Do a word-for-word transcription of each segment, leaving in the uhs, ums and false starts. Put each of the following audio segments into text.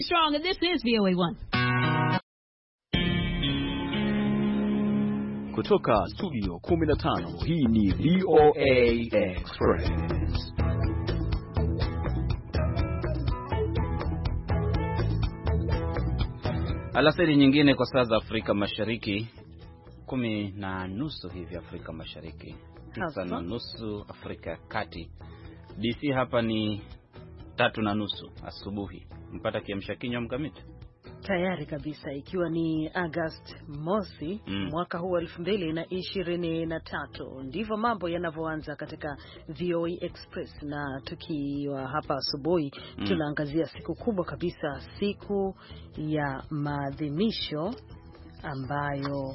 Strong, and this is V O A one. Kutoka studio kumi na tano, hii ni V O A Express. Alasiri nyingine kwa saa za Afrika Mashariki, kumi na nusu hivi Afrika Mashariki, tisa na nusu Afrika ya Kati. D C hapa ni tatu na nusu asubuhi. Mpata kiamsha kinywa Mkamiti? Tayari kabisa, ikiwa ni August mosi mm. mwaka huu elfu mbili na ishirini na tatu. Ndivyo mambo yanavyoanza katika V O A Express, na tukiwa hapa asubuhi mm. tunaangazia siku kubwa kabisa, siku ya maadhimisho ambayo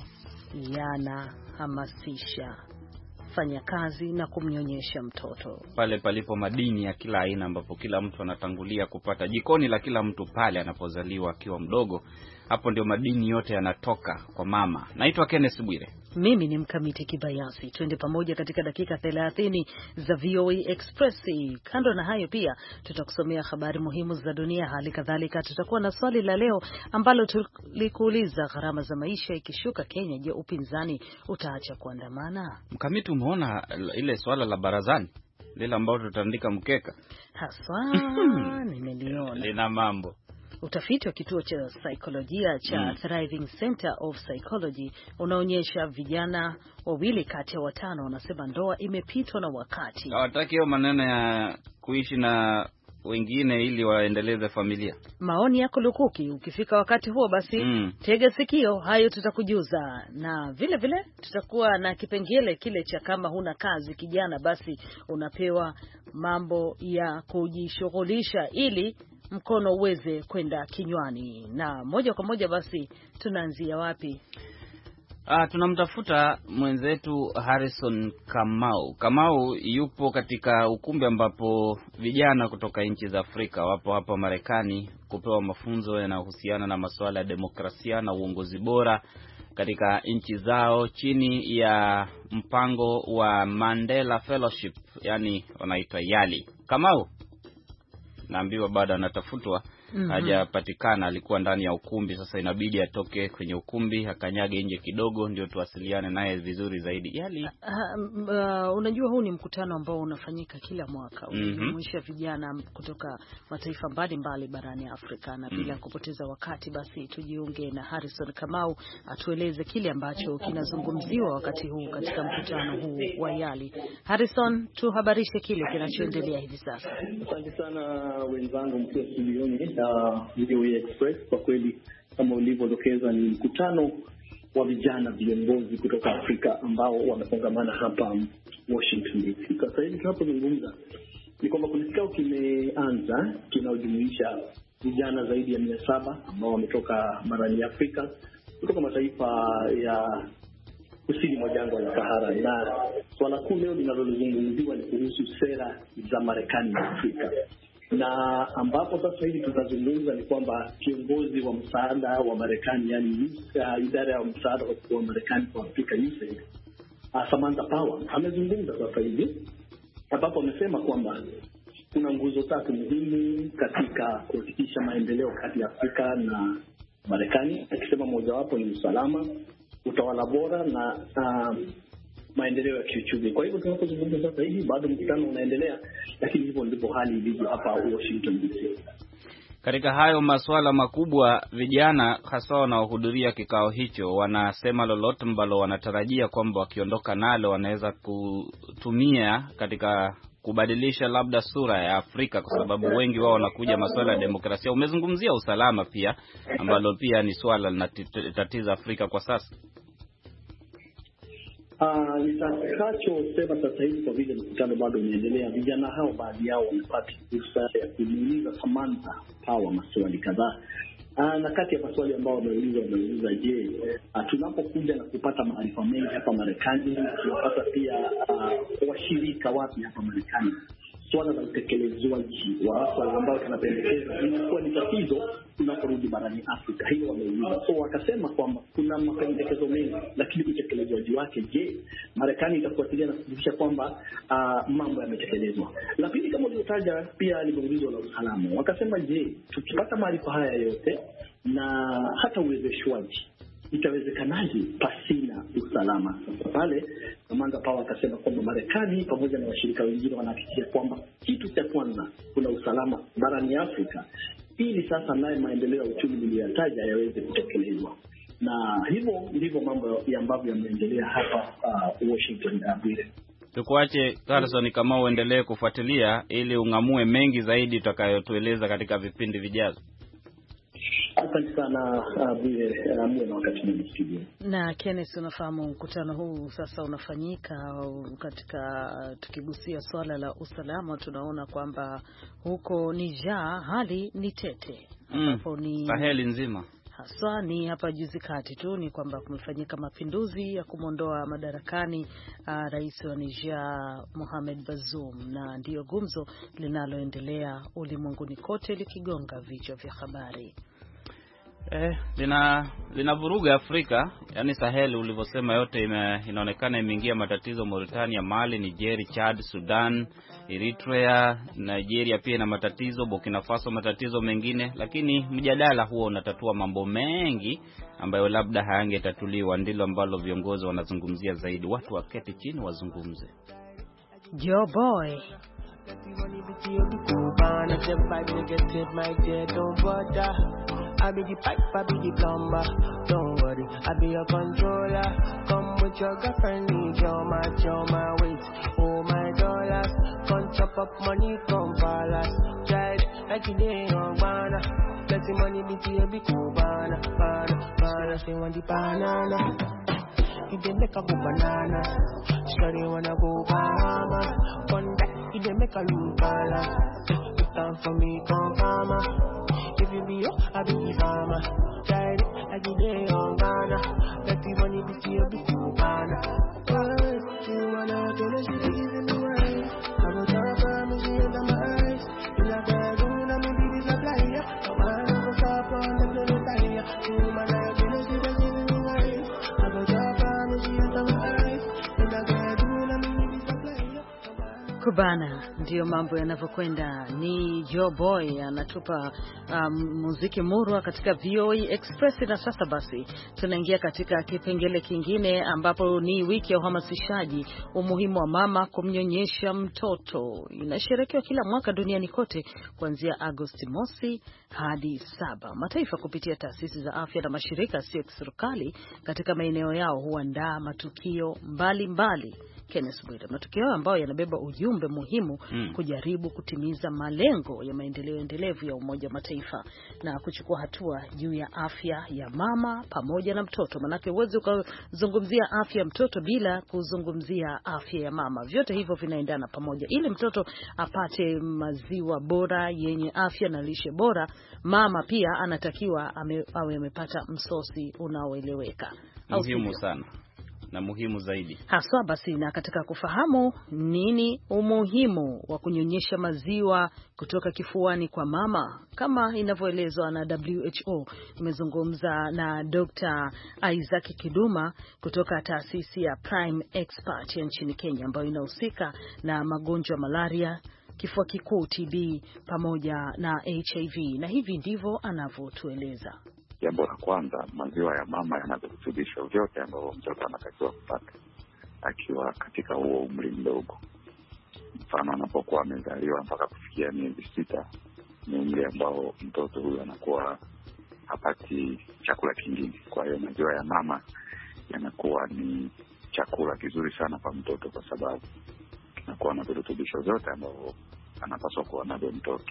yanahamasisha fanya kazi na kumnyonyesha mtoto. Pale palipo madini ya kila aina, ambapo kila mtu anatangulia kupata jikoni la kila mtu pale anapozaliwa akiwa mdogo. Hapo ndio madini yote yanatoka kwa mama. Naitwa Kenneth Bwire. Mimi ni Mkamiti Kibayasi. Twende pamoja katika dakika thelathini za V O A Express. Kando na hayo pia tutakusomea habari muhimu za dunia, hali kadhalika tutakuwa na swali la leo ambalo tulikuuliza, gharama za maisha ikishuka Kenya, je, upinzani utaacha kuandamana? Mkamiti, umeona ile swala la barazani lile ambalo tutaandika mkeka? Haswa nimeliona. Lina mambo. Utafiti wa kituo cha saikolojia cha mm. Thriving Center of Psychology unaonyesha vijana wawili kati ya watano wanasema ndoa imepitwa na wakati. Hawataki hiyo maneno ya kuishi na wengine ili waendeleze familia. Maoni yako lukuki. Ukifika wakati huo basi mm. tega sikio, hayo tutakujuza. Na vile vile tutakuwa na kipengele kile cha kama huna kazi kijana, basi unapewa mambo ya kujishughulisha ili mkono uweze kwenda kinywani. Na moja kwa moja basi tunaanzia wapi? Ah, tunamtafuta mwenzetu Harrison Kamau. Kamau yupo katika ukumbi ambapo vijana kutoka nchi za Afrika wapo hapa Marekani kupewa mafunzo yanayohusiana na masuala ya demokrasia na uongozi bora katika nchi zao chini ya mpango wa Mandela Fellowship, yani wanaitwa YALI. Kamau naambiwa bado anatafutwa, mm-hmm. hajapatikana. Alikuwa ndani ya ukumbi, sasa inabidi atoke kwenye ukumbi akanyage nje kidogo ndio tuwasiliane naye vizuri zaidi. Yali uh, uh, unajua huu ni mkutano ambao unafanyika kila mwaka, unajumuisha mm-hmm. vijana kutoka mataifa mbalimbali barani Afrika, na bila mm-hmm. kupoteza wakati basi tujiunge na Harrison Kamau atueleze kile ambacho kinazungumziwa wakati huu katika mkutano huu wa YALI. Harrison, tuhabarishe kile kinachoendelea hivi sasa. Asante sana wenzangu mkiwa studioni na V O A Express. Kwa kweli kama ulivyodokeza, ni mkutano wa vijana viongozi kutoka Afrika ambao wamekongamana hapa Washington D C. Sasa hivi tunapozungumza ni kwamba kuna kikao kimeanza kinaojumuisha vijana zaidi ya mia saba ambao wametoka barani Afrika, kutoka mataifa ya kusini mwa jangwa la Sahara, na swala kuu leo linalozungumziwa ni kuhusu sera za Marekani na Afrika. Na ambapo sasa hivi tunazungumza ni kwamba kiongozi wa msaada wa Marekani, yani uh, idara ya msaada wa Marekani kwa Afrika U S A I D, uh, Samantha Power amezungumza sasa hivi, ambapo amesema kwamba kuna nguzo tatu muhimu katika kuhakikisha maendeleo kati ya Afrika na Marekani, akisema mojawapo ni usalama, utawala bora na uh, maendeleo ya kiuchumi. Kwa hivyo tunapozungumza sasa hivi bado mkutano unaendelea, lakini hivyo ndipo hali ilivyo hapa Washington D C. Katika hayo masuala makubwa, vijana hasa wanaohudhuria kikao hicho wanasema lolote ambalo wanatarajia kwamba wakiondoka nalo wanaweza kutumia katika kubadilisha labda sura ya Afrika, kwa sababu wengi wao wanakuja masuala ya demokrasia. Umezungumzia usalama pia, ambalo pia ni swala linatatiza Afrika kwa sasa. Ah, nitakachosema sasa hivi, kwa vile mkutano bado unaendelea, vijana hao baadhi yao wamepata fursa ya kumuuliza Samantha Power maswali kadhaa. Ah, na kati ya maswali ambao wameuliza wameuliza je, uh, tunapokuja na kupata maarifa mengi hapa Marekani, tunapata pia uh, washirika wapi hapa Marekani? swala la utekelezwaji wa wale ambao tunapendekeza inakuwa ni tatizo tunaporudi barani Afrika. Hiyo wameuliza. So wakasema kwamba kuna mapendekezo mengi, lakini utekelezwaji wake, je, Marekani itafuatilia na kuhakikisha kwamba uh, mambo yametekelezwa? La pili, kama ulivyotaja, pia ni ulizo la usalama. Wakasema, je, tukipata maarifa haya yote na hata uwezeshwaji, itawezekanaje pasina usalama? Sasa pale Samantha Power akasema kwamba Marekani pamoja na washirika wengine wanahakikisha kwamba kitu cha kwanza kuna usalama barani Afrika, ili sasa naye maendeleo ya uchumi niliyotaja yaweze kutekelezwa. Na hivyo ndivyo mambo ambavyo yameendelea hapa uh, Washington D C. Tukuache Harrison kama uendelee kufuatilia ili ungamue mengi zaidi utakayotueleza katika vipindi vijazo. Asante sana Bwire, na wakati mwingine studio. Na Kenneth, unafahamu mkutano huu sasa unafanyika katika, tukigusia swala la usalama, tunaona kwamba huko Niger hali ni tete. Hapo mm, ni Saheli nzima. Haswa ni hapa juzi kati tu ni kwamba kumefanyika mapinduzi ya kumondoa madarakani uh, rais wa Niger Mohamed Bazoum, na ndiyo gumzo linaloendelea ulimwenguni kote likigonga vichwa vya habari. Eh, lina linavuruga Afrika, yani Sahel ulivyosema yote ime, inaonekana imeingia matatizo. Mauritania, Mali, Niger, Chad, Sudan, Eritrea, Nigeria pia ina matatizo, Burkina Faso matatizo mengine, lakini mjadala huo unatatua mambo mengi ambayo labda hayangetatuliwa. Ndilo ambalo viongozi wanazungumzia zaidi. Watu waketi chini wazungumze. Yo boy I be the pipe, I be the plumber. Don't worry, I be your controller. Come with your girlfriend, need your match, your my weight, oh my dollars. Come chop up money from palace. Tried like you day on banana. Let the money be to you, be cool, banana, banana, banana. They want the banana. You dey make a go banana. Sure they wanna go Bahama. One day, you dey make a look balance. It's time for me, come farmer. If you be up, I be the farmer. Tried it, I get it on Ghana. Let the money be to you, be to Ghana. Oh, you wanna do this, you give me away. I will talk about me, see under my eyes. In a bedroom, I may be the supplier. I will stop on the little tire. You wanna do this, you give me away. I will talk about me, see under my eyes. In a bedroom, I may be the supplier. Kubana, ndio mambo yanavyokwenda. Ni Joe Boy anatupa um, muziki murwa katika V O A Express. Na sasa basi tunaingia katika kipengele kingine ambapo ni wiki ya uhamasishaji umuhimu wa mama kumnyonyesha mtoto. Inasherekewa kila mwaka duniani kote kuanzia Agosti mosi hadi saba. Mataifa kupitia taasisi za afya na mashirika sio kiserikali katika maeneo yao huandaa matukio mbali mbali. Kenneth Bwire, matukio ambayo yanabeba ujumbe muhimu mm. kujaribu kutimiza malengo ya maendeleo endelevu ya Umoja wa Mataifa na kuchukua hatua juu ya afya ya mama pamoja na mtoto. Manake uweze kuzungumzia afya ya mtoto bila kuzungumzia afya ya mama. Vyote hivyo vinaendana pamoja. Ili mtoto apate maziwa bora yenye afya na lishe bora, mama pia anatakiwa ame, awe amepata msosi unaoeleweka. Muhimu sana. Na muhimu zaidi haswa basi. Na katika kufahamu nini umuhimu wa kunyonyesha maziwa kutoka kifuani kwa mama kama inavyoelezwa na W H O, nimezungumza na Doctor Isaac Kiduma kutoka taasisi ya Prime Expert ya nchini Kenya ambayo inahusika na magonjwa malaria, kifua kikuu, T B pamoja na H I V, na hivi ndivyo anavyotueleza. Jambo la kwanza, maziwa ya mama yana virutubisho vyote ambavyo mtoto anatakiwa kupata akiwa katika huo umri mdogo. Mfano, anapokuwa amezaliwa mpaka kufikia miezi sita ni umri ambao mtoto huyu anakuwa hapati chakula kingine. Kwa hiyo maziwa ya mama yanakuwa ni chakula kizuri sana kwa mtoto kwa sababu kinakuwa na virutubisho vyote ambavyo anapaswa kuwa navyo mtoto.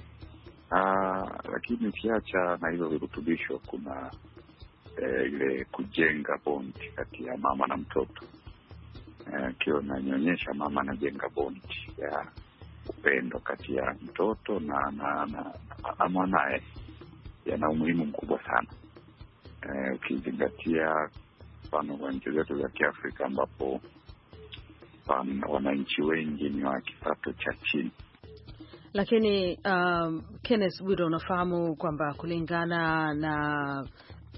Ah, lakini kiacha na hivyo virutubisho kuna e, ile kujenga bondi kati ya mama na mtoto. Eh, kio nanyonyesha mama anajenga bondi ya upendo kati ya mtoto na na na, na mwanae. Yana umuhimu mkubwa sana. Eh, ukizingatia mfano kwa nchi zetu za Kiafrika ambapo wananchi wengi ni wa kipato cha chini. Lakini um, Kenneth Bwire, unafahamu kwamba kulingana na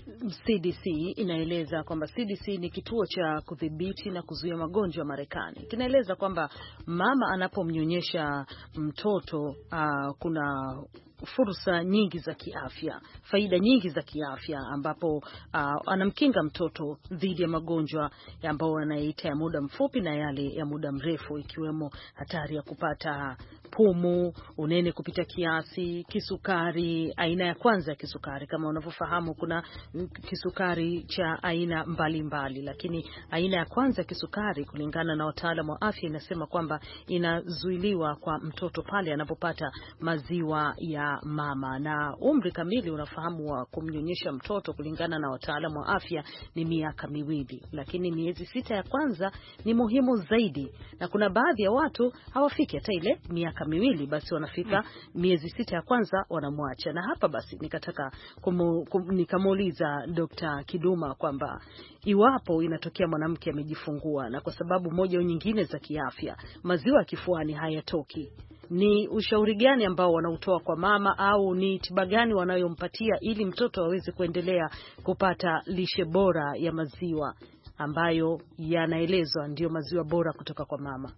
C D C inaeleza kwamba C D C ni kituo cha kudhibiti na kuzuia magonjwa Marekani. Kinaeleza kwamba mama anapomnyonyesha mtoto uh, kuna fursa nyingi za kiafya, faida nyingi za kiafya, ambapo uh, anamkinga mtoto dhidi ya magonjwa ambayo anaita ya muda mfupi na yale ya muda mrefu, ikiwemo hatari ya kupata pumu, unene kupita kiasi, kisukari, aina ya kwanza ya kisukari. Kama unavyofahamu kuna kisukari cha aina mbalimbali mbali, lakini aina ya kwanza ya kisukari kulingana na wataalamu wa afya inasema kwamba inazuiliwa kwa mtoto pale anapopata maziwa ya mama. Na umri kamili unafahamu wa kumnyonyesha mtoto kulingana na wataalamu wa afya ni miaka miwili, lakini miezi sita ya kwanza ni muhimu zaidi, na kuna baadhi ya watu hawafiki hata ile miaka miwili, basi wanafika miezi sita ya kwanza wanamwacha. Na hapa basi nikataka kumu, kum, nikamuuliza Dokta Kiduma kwamba iwapo inatokea mwanamke amejifungua na kwa sababu moja au nyingine za kiafya maziwa kifuani hayatoki, ni ushauri gani ambao wanautoa kwa mama, au ni tiba gani wanayompatia ili mtoto aweze kuendelea kupata lishe bora ya maziwa ambayo yanaelezwa ndio maziwa bora kutoka kwa mama?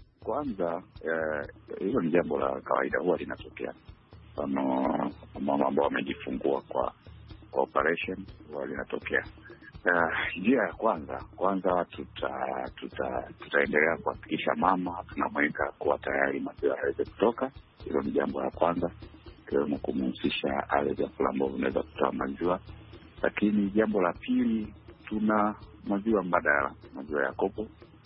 Kwanza hilo eh, ni jambo la kawaida, huwa linatokea. Kama mama ambao wamejifungua kwa kwa operation huwa linatokea. Njia uh, ya kwanza kwanza tuta tuta tutaendelea kuhakikisha mama tunamweka kuwa tayari maziwa yaweze kutoka. Hilo ni jambo la kwanza, kiwemo kumhusisha ale vyakula ambavyo vinaweza kutoa maziwa. Lakini jambo la pili, tuna maziwa mbadala, maziwa ya kopo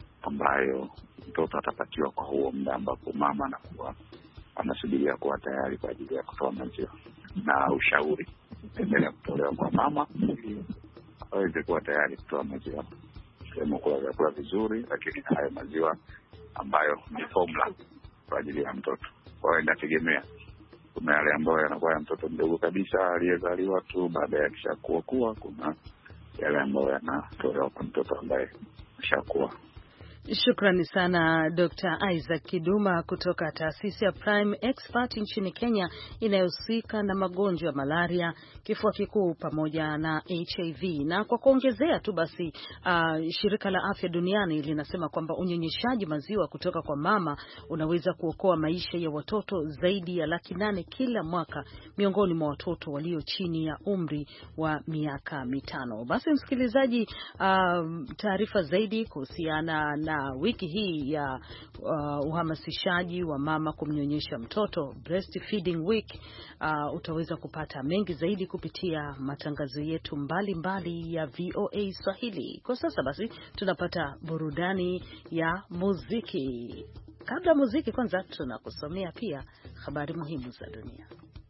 ambayo mtoto atapatiwa kwa huo muda ambapo mama anakuwa anasubiria kuwa tayari kwa ajili ya kutoa maziwa. Na ushauri endelea kutolewa kwa mama ili aweze kuwa tayari kutoa maziwa, kama kula vyakula vizuri, lakini hayo maziwa ambayo ni formula kwa ajili ya mtoto. Kwa hiyo inategemea, kuna yale ambayo yanakuwa ya mtoto mdogo kabisa aliyezaliwa tu, baada ya kishakuwa kuwa kuna yale ambayo yanatolewa kwa mtoto ambaye ashakuwa. Shukrani sana Doctor Isaac Kiduma kutoka taasisi ya Prime Expert nchini Kenya inayohusika na magonjwa ya malaria, kifua kikuu pamoja na H I V. Na kwa kuongezea tu basi, uh, shirika la afya duniani linasema kwamba unyonyeshaji maziwa kutoka kwa mama unaweza kuokoa maisha ya watoto zaidi ya laki nane kila mwaka miongoni mwa watoto walio chini ya umri wa miaka mitano. Basi msikilizaji, uh, taarifa zaidi kuhusiana na na wiki hii ya uh, uhamasishaji wa mama kumnyonyesha mtoto, breastfeeding week, uh, utaweza kupata mengi zaidi kupitia matangazo yetu mbalimbali mbali ya V O A Swahili. Kwa sasa basi tunapata burudani ya muziki. Kabla muziki, kwanza tunakusomea pia habari muhimu za dunia.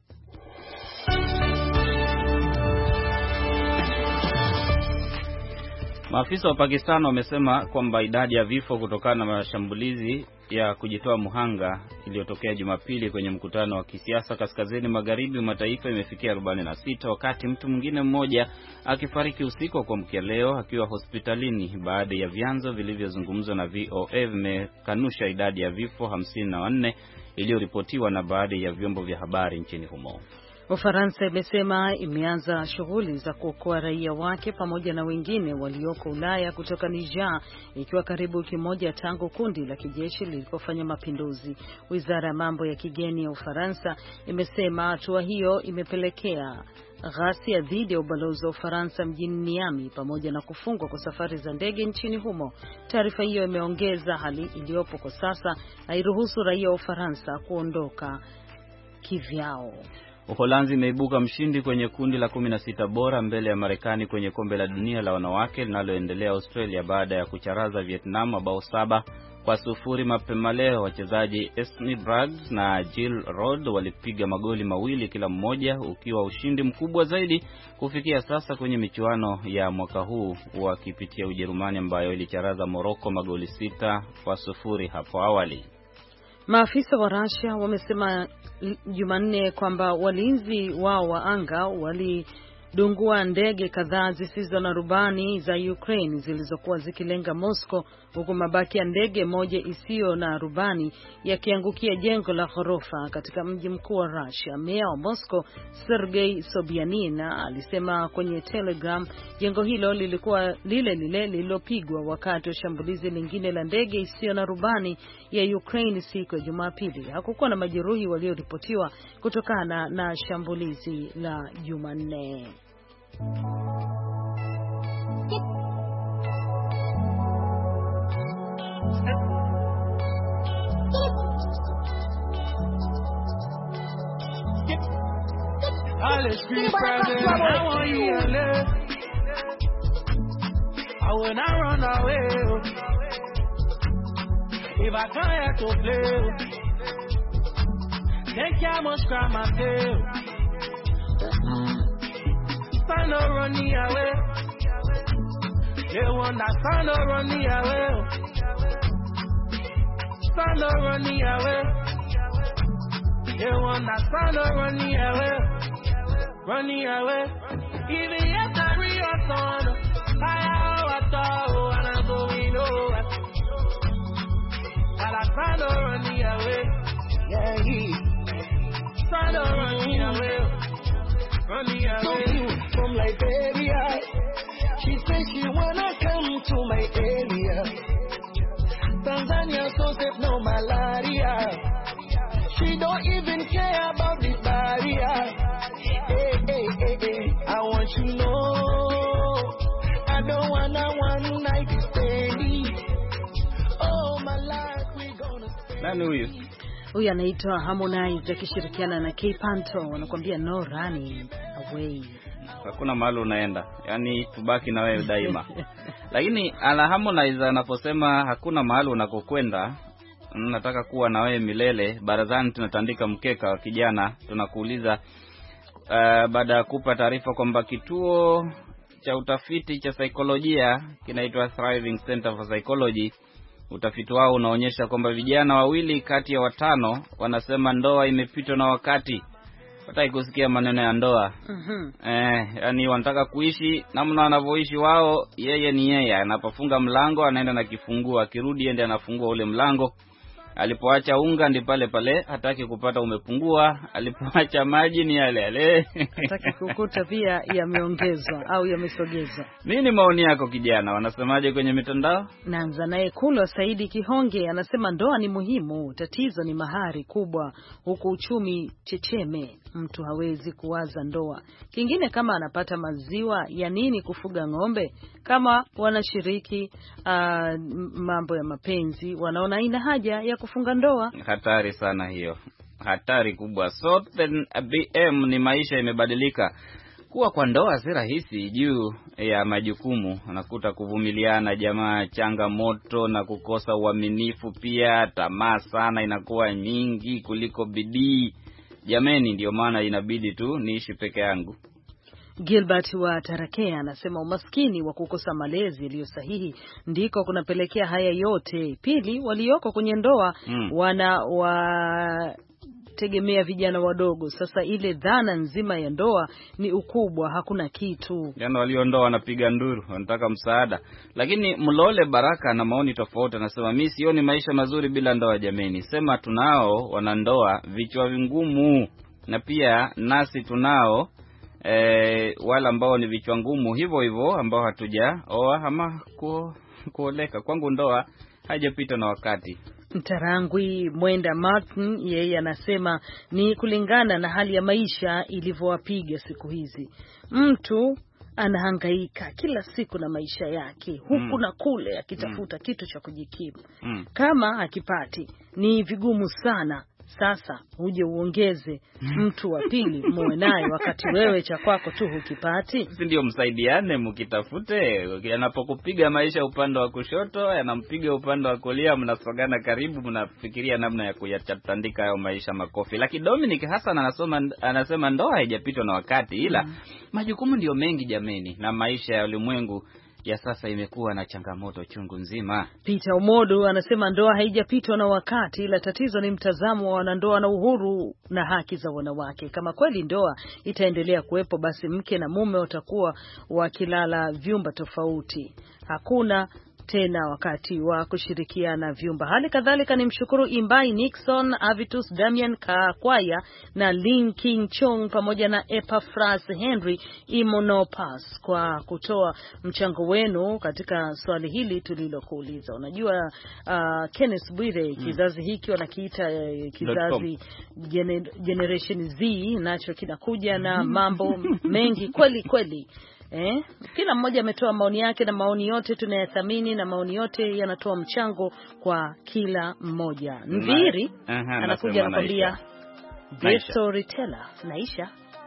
Maafisa wa Pakistan wamesema kwamba idadi ya vifo kutokana na mashambulizi ya kujitoa muhanga iliyotokea Jumapili kwenye mkutano wa kisiasa kaskazini magharibi mwa taifa imefikia arobaini na sita, wakati mtu mwingine mmoja akifariki usiku wa kuamkia leo akiwa hospitalini. Baada ya vyanzo vilivyozungumzwa na V O A vimekanusha idadi ya vifo hamsini na nne iliyoripotiwa na baadhi ya vyombo vya habari nchini humo. Ufaransa imesema imeanza shughuli za kuokoa raia wake pamoja na wengine walioko Ulaya kutoka Niger, ikiwa karibu wiki moja tangu kundi la kijeshi lilipofanya mapinduzi. Wizara ya mambo ya kigeni ya Ufaransa imesema hatua hiyo imepelekea ghasia dhidi ya ubalozi wa Ufaransa mjini Niamey pamoja na kufungwa kwa safari za ndege nchini humo. Taarifa hiyo imeongeza hali iliyopo kwa sasa hairuhusu raia wa Ufaransa kuondoka kivyao. Uholanzi imeibuka mshindi kwenye kundi la kumi na sita bora mbele ya Marekani kwenye kombe la dunia la wanawake linaloendelea Australia baada ya kucharaza Vietnam mabao saba kwa sufuri mapema leo. Wachezaji Esme Braggs na Jill Rodd walipiga magoli mawili kila mmoja, ukiwa ushindi mkubwa zaidi kufikia sasa kwenye michuano ya mwaka huu, wakipitia Ujerumani ambayo ilicharaza Morocco magoli sita kwa sufuri hapo awali. Maafisa wa Russia wamesema Jumanne kwamba walinzi wao wa anga wali limedungua ndege kadhaa zisizo na rubani za Ukraine zilizokuwa zikilenga Moscow, huku mabaki ya ndege moja isiyo na rubani yakiangukia jengo la ghorofa katika mji mkuu wa Russia. Meya wa Moscow Sergei Sobyanin alisema kwenye Telegram jengo hilo lilikuwa lile lile lililopigwa wakati wa shambulizi lingine la ndege isiyo na rubani ya Ukraine siku ya Jumapili. Hakukuwa na majeruhi walioripotiwa kutokana na shambulizi la Jumanne. All the street private, I want you to live. I when I run away, if I come here to play, then I must cry my tail. Stand up, run me away. They want that stand up, run me away. Stand up, run me away. They want that stand up, run me away. Run me away. Even if I read your son, I have a tower and I'm going over. And I stand up, run me away. Yeah, he stand up, run me away. Run me away. From Liberia, she says she wanna come to my area. Tanzania so safe, no malaria. She don't even care about the barrier. Hey, hey, hey, hey, I want you to know I don't wanna one night stand. Oh my life we gonna spend. Nani huyu? Huyu anaitwa Harmonize akishirikiana na K Panto, wanakuambia no running away. Hakuna mahali unaenda. Yaani tubaki na wewe daima. Lakini ala Harmonize anaposema hakuna mahali unakokwenda, nataka kuwa na wewe milele. Barazani tunatandika mkeka wa kijana, tunakuuliza uh, baada ya kupa taarifa kwamba kituo cha utafiti cha saikolojia kinaitwa Thriving Center for Psychology, utafiti wao unaonyesha kwamba vijana wawili kati ya watano wanasema ndoa imepitwa na wakati. Wataki kusikia maneno ya ndoa. Mhm. Eh, yani wanataka kuishi namna wanavyoishi wao, yeye ni yeye. Anapofunga mlango anaenda na kifunguo, akirudi ende anafungua ule mlango. Alipoacha unga ndi pale pale, hataki kupata umepungua. Alipoacha maji ni yale yale. Hataki kukuta pia yameongezwa au yamesogezwa. Nini maoni yako kijana? Wanasemaje kwenye mitandao? Naanza naye Kulwa Saidi Kihonge, anasema ndoa ni muhimu, tatizo ni mahari kubwa, huku uchumi checheme, mtu hawezi kuwaza ndoa. Kingine kama anapata maziwa ya nini kufuga ng'ombe? Kama wanashiriki uh, mambo ya mapenzi, wanaona ina haja ya kufunga ndoa. Hatari sana hiyo. Hatari kubwa. So then B M ni maisha imebadilika. Kuwa kwa ndoa si rahisi juu ya majukumu. Unakuta kuvumiliana jamaa, changamoto na kukosa uaminifu pia, tamaa sana inakuwa nyingi kuliko bidii. Jameni, ndio maana inabidi tu niishi peke yangu. Gilbert wa Tarakea anasema umaskini wa kukosa malezi yaliyo sahihi ndiko kunapelekea haya yote. Pili, walioko kwenye ndoa mm. wana wa tegemea vijana wadogo. Sasa ile dhana nzima ya ndoa ni ukubwa, hakuna kitu. Jana waliondoa wanapiga nduru, wanataka msaada. Lakini Mlole Baraka na maoni tofauti, anasema mimi sioni maisha mazuri bila ndoa jameni. Sema tunao wanandoa vichwa vingumu, na pia nasi tunao eh wala ambao ni vichwa ngumu hivyo hivyo ambao hatuja oa ama ku, kuoleka. Kwangu ndoa haijapita na wakati. Mtarangwi Mwenda Martin yeye anasema ni kulingana na hali ya maisha ilivyowapiga siku hizi. Mtu anahangaika kila siku na maisha yake huku mm. na kule akitafuta mm. kitu cha kujikimu. Mm. Kama akipati ni vigumu sana. Sasa uje uongeze mtu wa pili muwe naye wakati wewe cha kwako tu hukipati. Si ndio msaidiane mkitafute. Anapokupiga maisha upande wa kushoto, anampiga upande wa kulia, mnasogana karibu, mnafikiria namna ya kuyatandika hayo maisha makofi. Lakini Dominic Hassan anasema anasema ndoa haijapitwa na wakati, ila mm. majukumu ndio mengi jameni, na maisha ya ulimwengu ya sasa imekuwa na changamoto chungu nzima. Peter Omodo anasema ndoa haijapitwa na wakati, ila tatizo ni mtazamo wa wanandoa na uhuru na haki za wanawake. Kama kweli ndoa itaendelea kuwepo, basi mke na mume watakuwa wakilala vyumba tofauti. Hakuna tena wakati wa kushirikiana vyumba. Hali kadhalika ni mshukuru Imbai Nixon, Avitus Damian Kakwaya na Lin King Chong pamoja na Epaphras Henry Imonopas kwa kutoa mchango wenu katika swali hili tulilokuuliza. Unajua uh, Kenneth Bwire, kizazi hiki wanakiita uh, kizazi gener generation Z, nacho kinakuja na mambo mengi kweli kweli. Eh, kila mmoja ametoa maoni yake na maoni yote tunayathamini na maoni yote yanatoa mchango kwa kila mmoja. Mviri anakuja anakuambia The Storyteller. Naisha.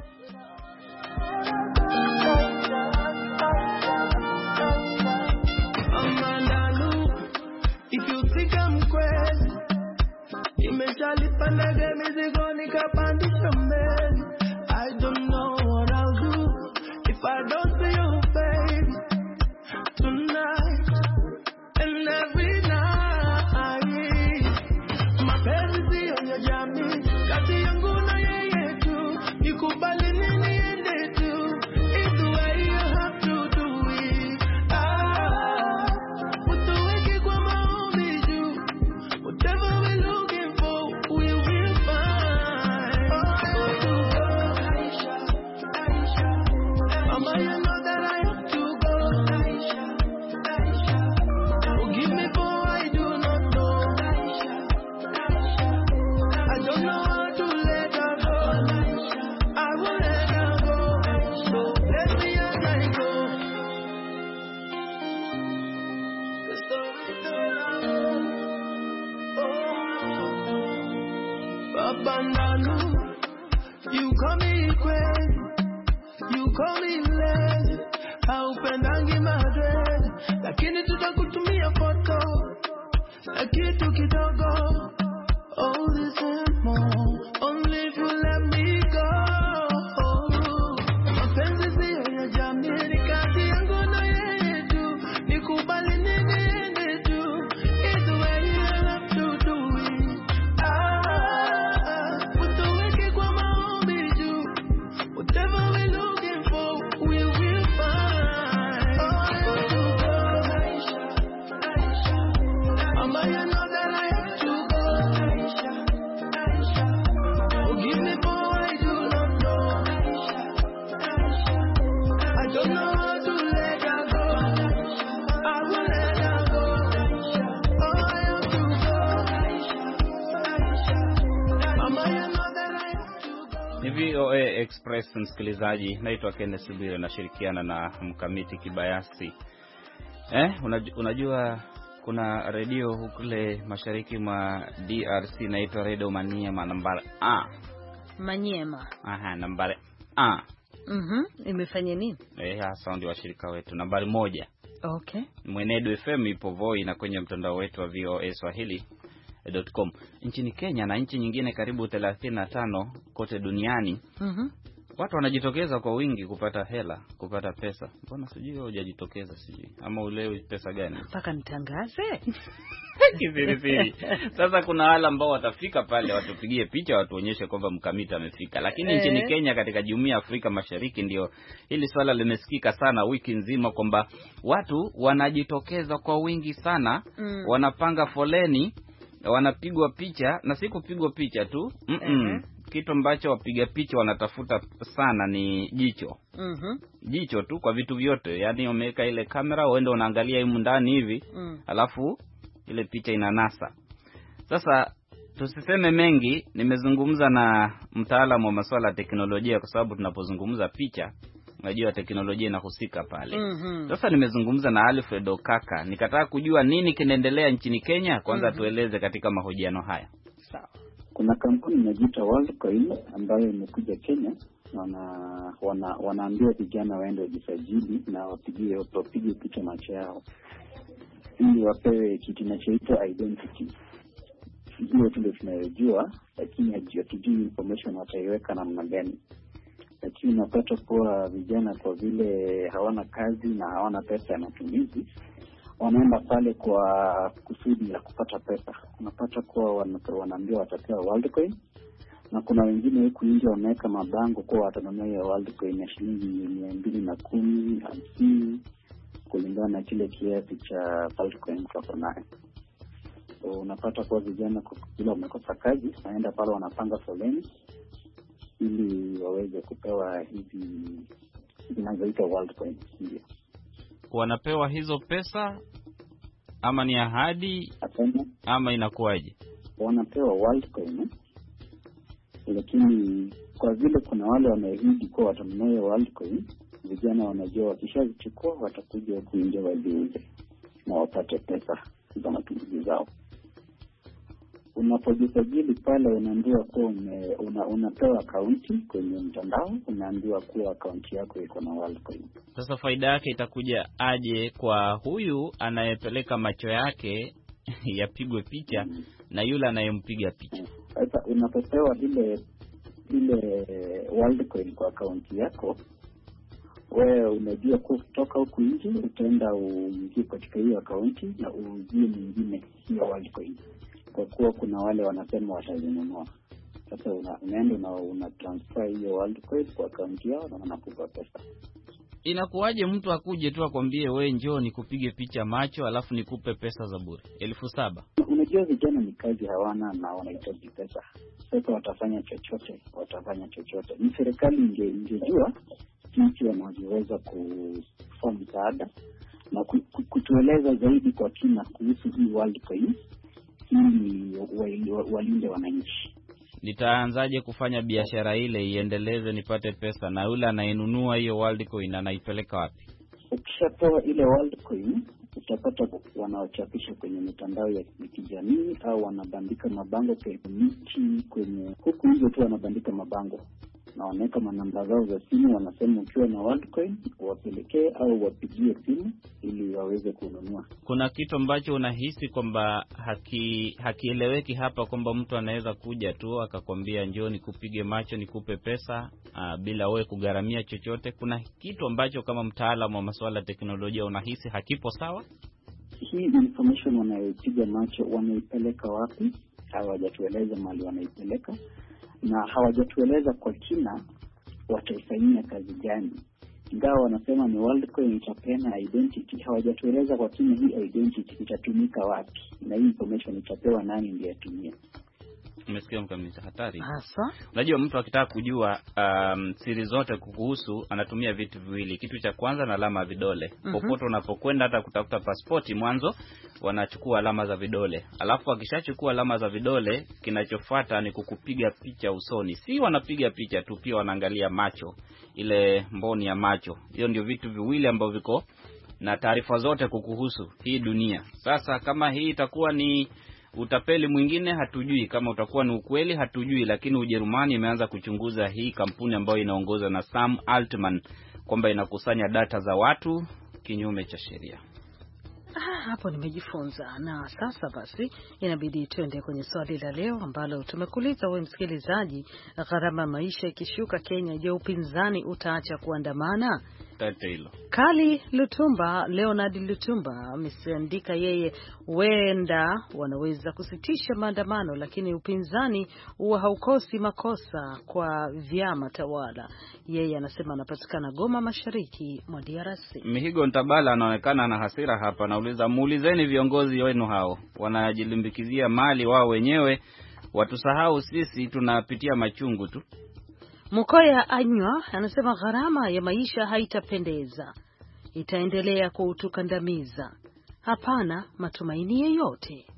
Amandalu, if you think I'm crazy, imeshalipa ndege mizigo nikapandisha mbele. I don't know what I'll do if I don't see you, baby, tonight and every night. Mapenzi ya jamii kati yangu na yeye tu, nikubali nini ende tu, it's the way you have to do it. Ah, utuweke kwa maombi juu, whatever we're looking for, we will find. Oh, Aisha, Aisha, Mama, you know that I have to go. Aisha, Aisha, forgive me for I do not know. Aisha, Aisha, I don't know how to let her go. Aisha, I will let her go. So let me as I go. The storyteller. Oh, Babanalu, you call me crazy. You call me lazy, haupendangi madred, lakini tutakutumia foto na kitu kidogo. All this and more, only if you let me go. Mapenzi siyo ya jamii, ni kati yangu na yeye tu, nikubali nini ende tu, it's the way you have to do it. Ah, utuweke kwa maombi juu, whatever we looking for, we will find. Oh, Aisha, Aisha, Mama, you know that I have to go. Aisha, Aisha, forgive me for I do not know. Aisha, Aisha, I don't know how to let her go. I will let her go. Aisha, oh, I have to go. Aisha, Aisha, Mama, you know that I have to go. Ni V O A Express, msikilizaji. Naitwa Kenneth Bwire, nashirikiana na Mkamiti Kibayasi. Eh, unajua, unajua kuna redio kule mashariki mwa D R C inaitwa Radio Maniema nambari A. Manyema. Aha, nambari A. Mhm, imefanya nini? Eh, hasa ndio washirika wetu nambari moja. Okay. Mwenedu F M ipo Voi na kwenye mtandao wetu wa V O A Swahili dot com. Nchini Kenya na nchi nyingine karibu thelathini na tano kote duniani. Mhm. Watu wanajitokeza kwa wingi kupata hela, kupata pesa. Mbona sijui hujajitokeza sijui? Ama ulewi pesa gani? Mpaka nitangaze. Kiziri. Sasa kuna wale ambao watafika pale watupigie picha watuonyeshe kwamba Mkamiti amefika. Lakini eh, nchini Kenya katika Jumuiya ya Afrika Mashariki ndio hili swala limesikika sana wiki nzima kwamba watu wanajitokeza kwa wingi sana, mm. wanapanga foleni, wanapigwa picha na si kupigwa picha tu. Mm -mm. Kitu ambacho wapiga picha wanatafuta sana ni jicho. Mhm. Jicho tu kwa vitu vyote. Yaani wameweka ile kamera uende unaangalia himu ndani hivi, mm. alafu ile picha inanasa. Sasa tusiseme mengi, nimezungumza na mtaalamu wa masuala ya teknolojia kwa sababu tunapozungumza picha, unajua teknolojia inahusika pale. Mm-hmm. Sasa nimezungumza na Alfred Okaka, nikataka kujua nini kinaendelea nchini Kenya. Kwanza mm-hmm. tueleze katika mahojiano haya. Sawa. Kuna kampuni inajiita Worldcoin ambayo imekuja Kenya, wana wana wanaambia vijana waende wajisajili na wapigie wapige picha macho yao ili wapewe kitu kinachoitwa identity. Hiyo ndio tunayojua, lakini hatujui information wataiweka namna gani. lakini unapata kuwa vijana kwa vile hawana kazi na hawana pesa ya matumizi, wanaenda pale kwa kusudi la kupata pesa. Unapata kuwa wanaambia watapewa Worldcoin, na kuna wengine huku nje wameweka mabango kwa watanunua ya Worldcoin ya shilingi mia mbili na kumi, hamsini kulingana na kile kiasi cha Worldcoin kwa nayo. So unapata kuwa vijana kila wamekosa kazi, wanaenda pale wanapanga foleni ili waweze kupewa hizi zinazoitwa Worldcoin. Ndio wanapewa hizo pesa, ama ni ahadi ama inakuwaje? Wanapewa Worldcoin, lakini kwa vile kuna wale wameahidi kwa watanunua Worldcoin, vijana wanajua wakishazichukua watakuja kuingia waziuze na wapate pesa za matumizi zao. Unapojisajili pale unaambiwa kuwa una, unapewa akaunti kwenye mtandao, unaambiwa kuwa akaunti yako iko na Worldcoin. Sasa faida yake itakuja aje kwa huyu anayepeleka macho yake yapigwe picha mm. na yule anayempiga picha? Sasa unapopewa ile ile Worldcoin kwa akaunti yako, wewe unajua kutoka huku nje utaenda uingie katika hiyo akaunti na uuzie mwingine hiyo Worldcoin, kwa kuwa kuna wale wanasema watazinunua. Sasa una, unaenda na una transfer hiyo Worldcoin kwa akaunti yao na wanakupa pesa. Inakuwaje mtu akuje tu akwambie wewe njoo nikupige picha macho alafu nikupe pesa za bure elfu saba? Unajua vijana ni kazi hawana na wanahitaji pesa. Sasa watafanya chochote, watafanya chochote. Ni serikali inge ingejua jinsi wanavyoweza kufanya msaada na kutueleza zaidi kwa kina kuhusu hii Worldcoin ili walinde wananchi. Nitaanzaje kufanya biashara ile iendeleze nipate pesa, na yule anayenunua hiyo Worldcoin anaipeleka wapi? Ukishapewa ile Worldcoin utapata wanaochapisha kwenye mitandao ya kijamii au wanabandika mabango kwenye miti, kwenye huku nje tu wanabandika mabango na wanaweka manamba zao za simu, wanasema ukiwa na Worldcoin wapelekee au wapigie simu ili waweze kununua. Kuna kitu ambacho unahisi kwamba haki hakieleweki hapa, kwamba mtu anaweza kuja tu akakwambia njoo nikupige macho nikupe pesa aa, bila wewe kugaramia chochote? Kuna kitu ambacho kama mtaalamu wa masuala ya teknolojia unahisi hakipo sawa? Hii information wanayopiga macho wanaipeleka wapi? Hawajatueleza mahali wanaipeleka, na hawajatueleza kwa kina wataifanyia kazi gani. Ingawa wanasema ni Worldcoin itapeana identity, hawajatueleza kwa kina hii identity itatumika wapi na hii information itapewa nani ndiye atumie. Umesikia mkamiti hatari? Hasa unajua mtu akitaka kujua um, siri zote kukuhusu anatumia vitu viwili. Kitu cha kwanza na alama ya vidole. Mm-hmm. Popote unapokwenda hata kutafuta pasipoti, mwanzo wanachukua alama za vidole. Alafu akishachukua alama za vidole, kinachofuata ni kukupiga picha usoni. Si wanapiga picha tu, pia wanaangalia macho, ile mboni ya macho. Hiyo ndio vitu viwili ambavyo viko na taarifa zote kukuhusu hii dunia. Sasa kama hii itakuwa ni utapeli mwingine hatujui, kama utakuwa ni ukweli hatujui, lakini Ujerumani imeanza kuchunguza hii kampuni ambayo inaongozwa na Sam Altman kwamba inakusanya data za watu kinyume cha sheria. Ah, hapo nimejifunza. Na sasa basi inabidi tuende kwenye swali la leo ambalo tumekuuliza wewe msikilizaji. Gharama maisha ikishuka Kenya, je, upinzani utaacha kuandamana? Tate hilo. Kali Lutumba, Leonard Lutumba ameandika yeye huenda wanaweza kusitisha maandamano, lakini upinzani huwa haukosi makosa kwa vyama tawala. Yeye anasema anapatikana Goma, mashariki mwa D R C. Mihigo Ntabala anaonekana na hasira hapa, nauliza muulizeni viongozi wenu hao, wanajilimbikizia mali wao wenyewe, watusahau sisi tunapitia machungu tu. Mkoya Anywa anasema gharama ya maisha haitapendeza, itaendelea kutukandamiza, hapana matumaini yoyote.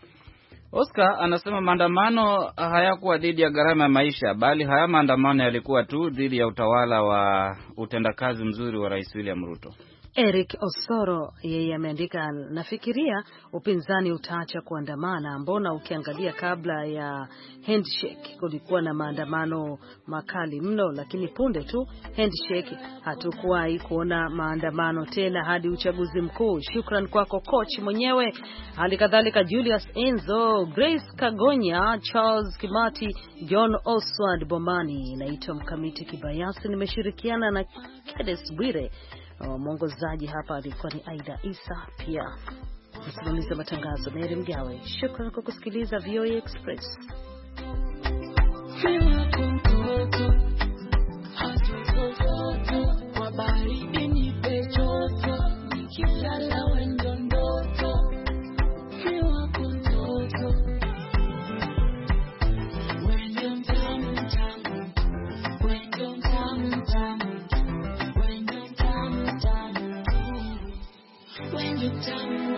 Oscar anasema maandamano hayakuwa dhidi ya gharama ya maisha, bali haya maandamano yalikuwa tu dhidi ya utawala wa utendakazi mzuri wa Rais William Ruto. Eric Osoro yeye ameandika, nafikiria upinzani utaacha kuandamana. Mbona ukiangalia kabla ya handshake kulikuwa na maandamano makali mno, lakini punde tu handshake hatukuwahi kuona maandamano tena hadi uchaguzi mkuu. Shukran kwako coach mwenyewe, hali kadhalika Julius Enzo, Grace Kagonya, Charles Kimati, John Oswald Bomani. Naitwa Mkamiti Kibayasi, nimeshirikiana na Kedes Bwire. Mwongozaji hapa alikuwa ni Aida Isa, pia msimamizi wa matangazo Mary Mgawe. Shukrani kwa kusikiliza V O A Express. When you tell me